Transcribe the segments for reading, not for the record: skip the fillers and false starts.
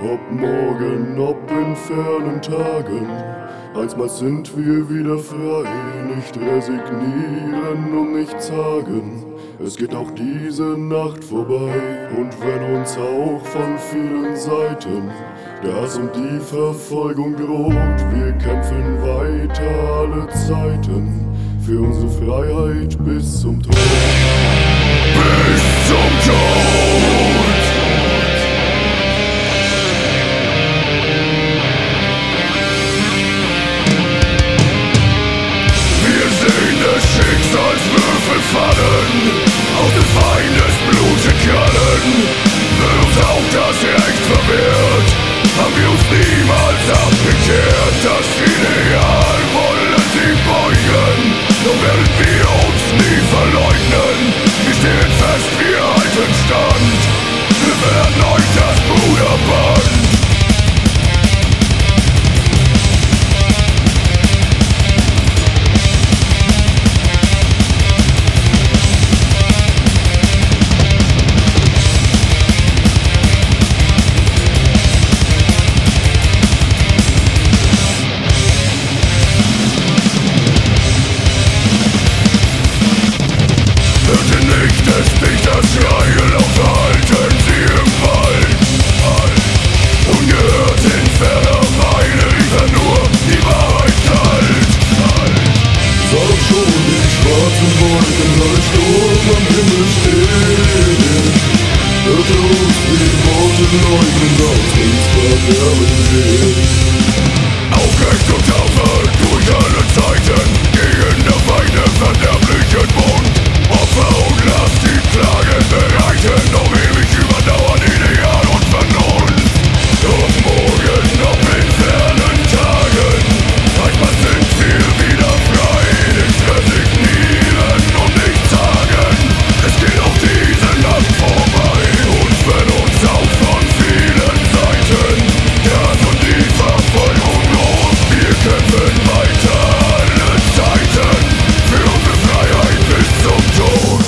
Ob morgen, ob in fernen Tagen, einstmals sind wir wieder frei, nicht resignieren und nicht zagen. Es geht auch diese Nacht vorbei, und wenn uns auch von vielen Seiten der Hass und die Verfolgung droht, wir kämpfen weiter alle Zeiten für unsere Freiheit bis zum Tod. Bis zum Tod! Wir sehen des Schicksals Würfel fallen, aus des Feindes Blute Krallen. Wird uns auch das Recht verwehrt, haben wir uns niemals abgekehrt. Das Ideal wollen sie beugen, doch werden wir uns nie verleugnen. Wir stehen fest, wir halten stand, wir werden euch das Bruderband. Schreie laut halten sie im Wald ungehört in ferner Weile liefern nur die Wahrheit kalt. Sah doch schon die schwarzen Wolken als Sturm am Himmel stehen. Hörte uns die Worte leugnen, aus uns Verderben gehen. Aufrecht und tapfer durch alle Zeiten, gegen der Feinde verderblichen Bund. Opfer und Last, die Klagen bereiten, doch ewig überdauern Ideal und Vernunft. Doch morgen, ob in fernen Tagen, manchmal sind wir wieder frei, nicht resignieren und nicht zagen. Es geht auch diese Nacht vorbei, und wenn uns auch von vielen Seiten der Hass und die Verfolgung droht, wir kämpfen weiter alle Zeiten für unsere Freiheit bis zum Tod.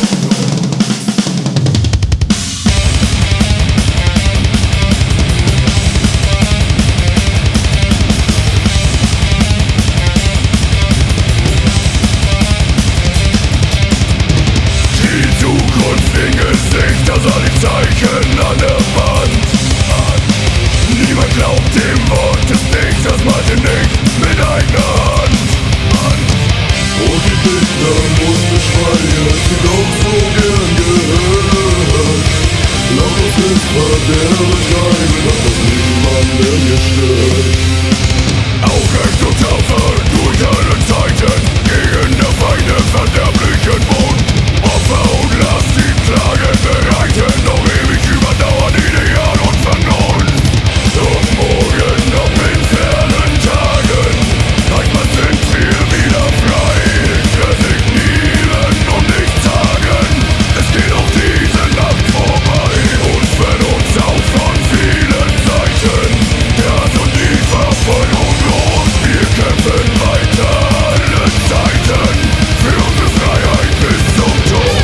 Die Zukunft in Gesicht, da sah die Zeichen an der Wand. Niemand glaubt dem Wort des Dichters, malte nicht mit eigener Hand. Und die Dichter mussten schreien, sie doch so gern gehört. Lass uns ins Verderben treiben, dass das niemanden hier stört. Aufrecht und tapfer durch alle Zeiten, gegen der Feinde verderblichen Bund. Opfer und Last, die Klagen bereiten, doch ewig überdauern Ideal und Vernunft. Doch morgen, ob in fernen Tagen, manchmal sind wir wieder frei, nicht resignieren und nicht zagen. Es geht auch diese Nacht vorbei, und wenn uns auch von vielen Seiten der Hass und die Verfolgung droht, wir kämpfen weiter alle Zeiten für unsere Freiheit bis zum Tod.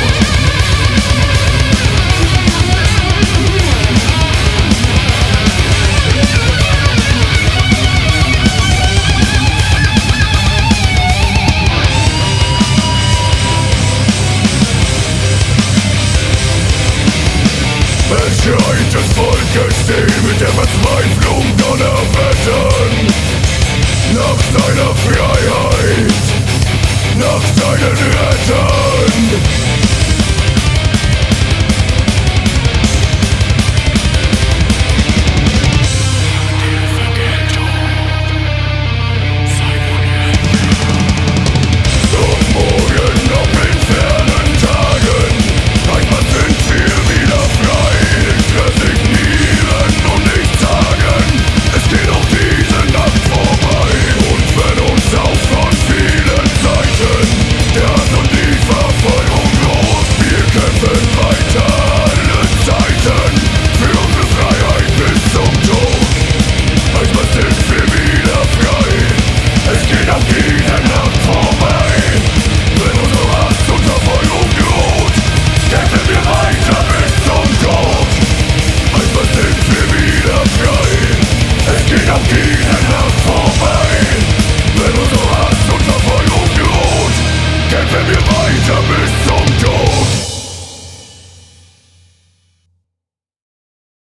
Es schreit des Volkes still mit der Verzweiflung Donnerwettern. Nach seiner Freiheit, nach seinen Rettern.